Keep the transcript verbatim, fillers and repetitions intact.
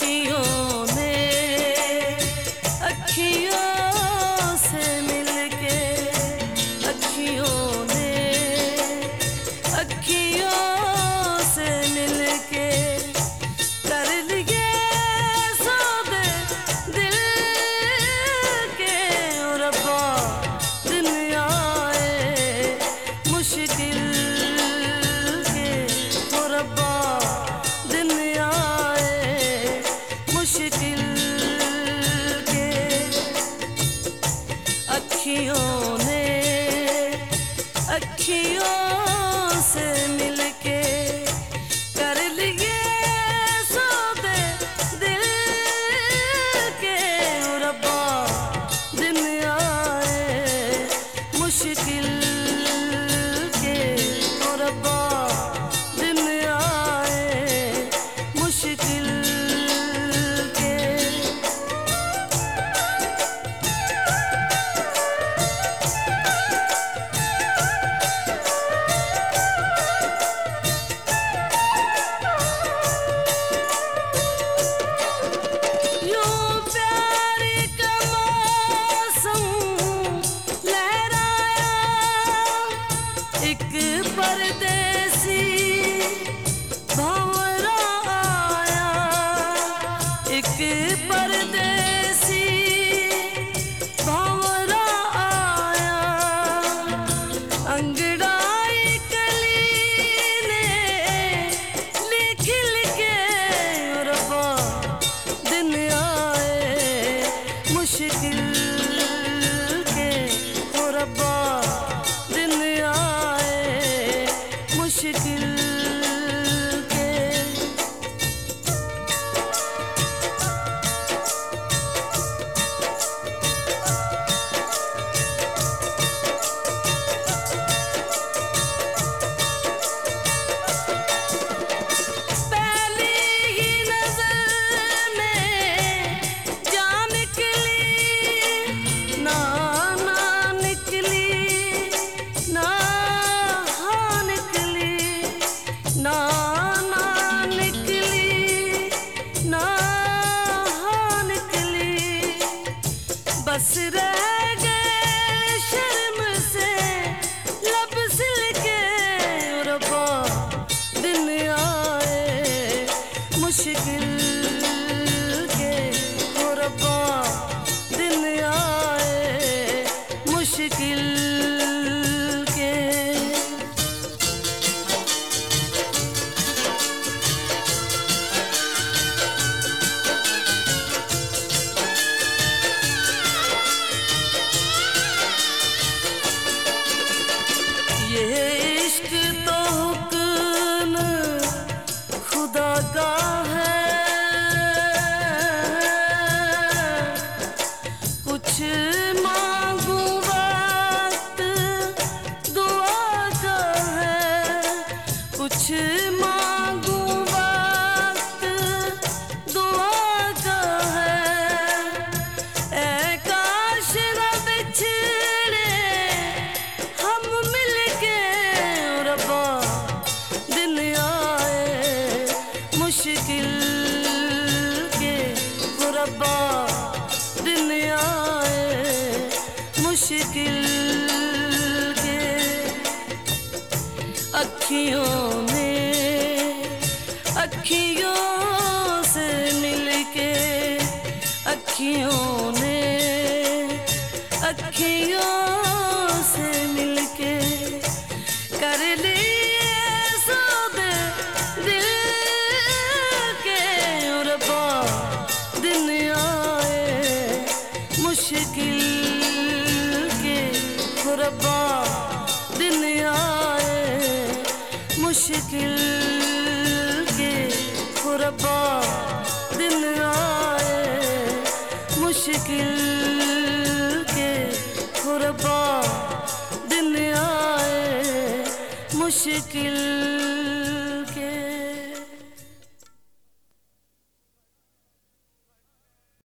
अखियों ने अखियों से मिलके, अखियों ने अखियों से मिलके कर लिए सौदे दिल के। और रब्बा दिन आए मुश्किल के, और रब्बा दिन आए मुश्किल के। अखियों ने अखियों से मिलके कर लिए सौदे दिल के। और रब्बा दिन आए मुश्किल के, और रब्बा दिन आए मुश्किल के। यूं प्यार का मौसम लहराया, एक परदेसी भंवरा आया, एक परदेसी भंवरा आया। अंगड़ाई कली ने लिख के, और रब्बा दिन आए मुश्किल के। और रब्बा दिन आए मुश्किल के। पहली ही नजर में जान निकली, ना ना निकली, ना हाँ निकली, ना ना निकली, ना हाँ निकली। बस रह गए शर्म से लब सिलके। और रब्बा दिन आए मुश्किल के, और रब्बा दिन आए मुश्किल के। ये इश्क तो हुक्म खुदा का है, कुछ मांगू वक्त दुआ का है, कुछ मांगू वक्त दुआ का है। ऐ काश न बिछड़े हम मिलके। और रब्बा दिन आए मुश्किल के, और रब्बा दिन आए मुश्किल के। अखियों ने अखियों से मिलके, अखियों ने अखियों से मिलके कर लिए सौदे दिल के। और रब्बा दिन आए मुश्किल के, और रब्बा दिन आए मुश्किल के। और रब्बा दिन आए मुश्किल के। और रब्बा दिन आए मुश्किल